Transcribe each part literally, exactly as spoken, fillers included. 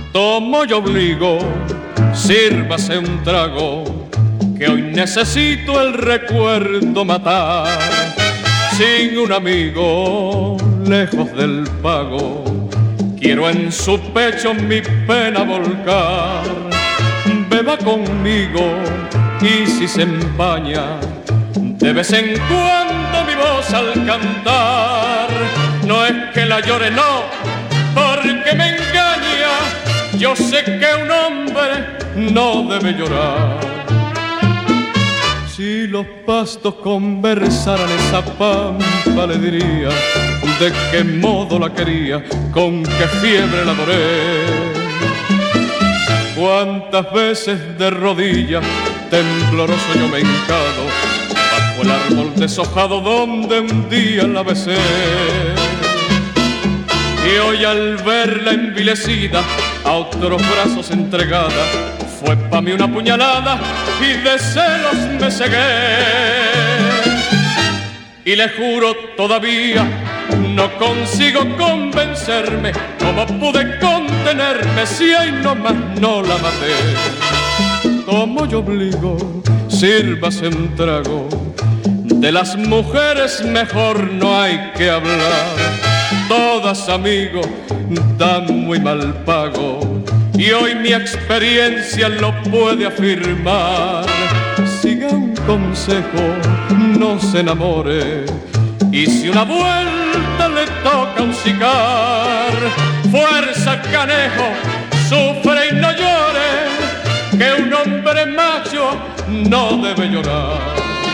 Tomo y obligo, sírvase un trago, que hoy necesito el recuerdo matar. Sin un amigo, lejos del pago, quiero en su pecho mi pena volcar. Beba conmigo y si se empaña, de vez en cuando mi voz al cantar. No es que la llore, no, porque me engaña. Yo sé que un hombre no debe llorar. Si los pastos conversaran esa pampa, le diría de qué modo la quería, con qué fiebre la adoré. Cuántas veces de rodillas, tembloroso yo me he hincado bajo el árbol deshojado donde un día la besé. Y hoy al verla envilecida, a otros brazos entregada, fue pa' mí una puñalada y de celos me cegué. Y le juro todavía, no consigo convencerme cómo pude contenerme si ahí nomás no la maté. Como yo obligo, sírvase un trago, de las mujeres mejor no hay que hablar. Todas, amigo, dan muy mal pago, y hoy mi experiencia lo puede afirmar. Siga un consejo, no se enamore, y si una vuelta le toca un cigar, fuerza canejo, sufre y no llore, que un hombre macho no debe llorar.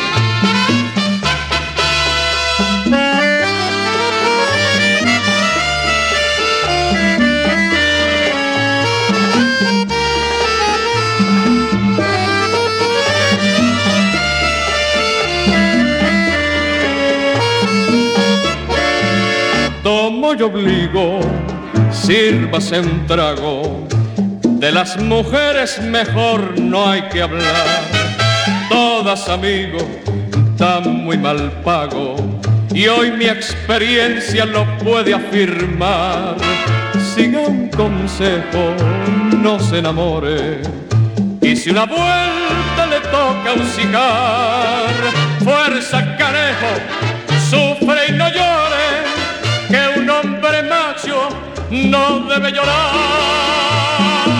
Tomo y obligo, sírvase un trago, de las mujeres mejor no hay que hablar. Todas, amigo, dan muy mal pago, y hoy mi experiencia lo puede afirmar. Siga un consejo, no se enamore, y si una vuelta le toca un cigar, fuerza canejo, sufre y no llore, que un hombre macho no debe llorar.